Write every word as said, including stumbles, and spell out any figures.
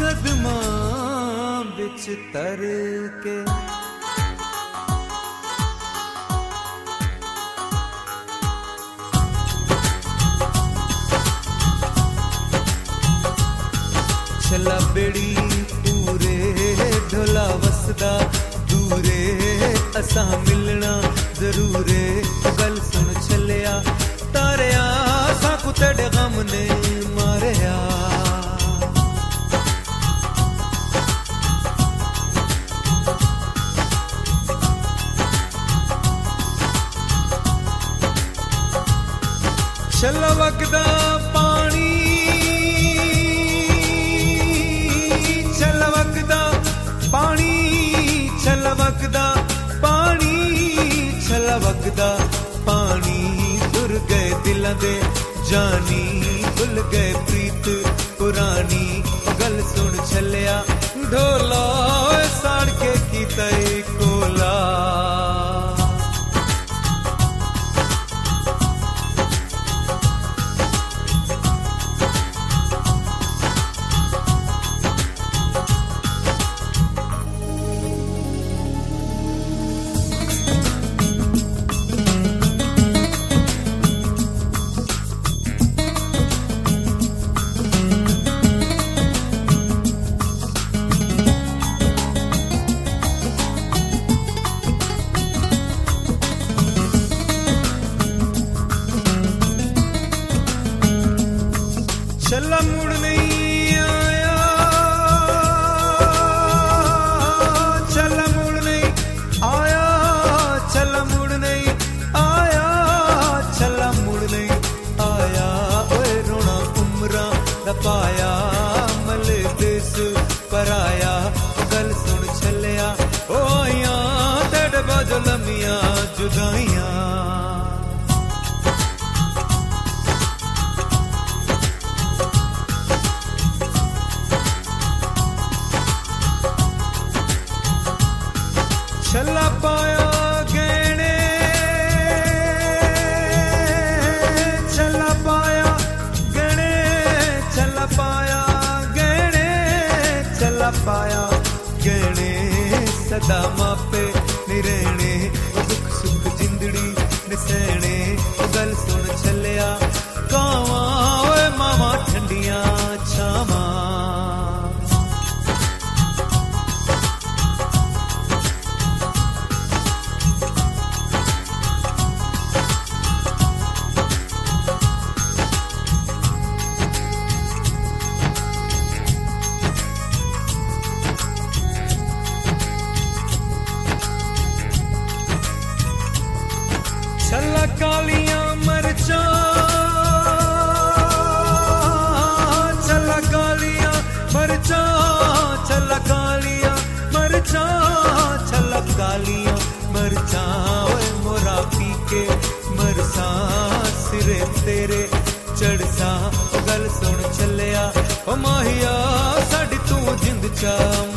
कदमां बिच तर के चला बेड़ी पूरे ढोला वसदा दूरे असा मिलना जरूरे गल सुन चलिया तारिया साकू तेरे गम ने मारिया चला वगदा पानी पानी छलवकदा पानी छलवकदा पानी दुर गए दिलां दे जानी भुल गए प्रीत पुरानी गल सुन छलिया ढोला साड़ के कीता कोला चला मुड़ नहीं आया चला मुड़ नहीं आया चला मुड़ नहीं आया चला मुड़ नहीं आया ओए रोना उमरा दा पाया मल देस पर आया गल सुन चलिया ओ आया तेरे बाजो लमिया जुदाइयां चला पाया गहने चला पाया गहने चला पाया गहने चला पाया गहने सदा मापे निरहने दुख सुख जिंदड़ी निसहने गल सुन चलिया कावां ओए मावा ठंडियां छावां चला कालियां मरचां चला कालियां मरचां चला कालियां मरचां चला कालियां मरचां ओए मोरा पी के मरसा सिरे तेरे चढ़सा गल सुन चलिया ओ माहिया साडी तू जिंद चा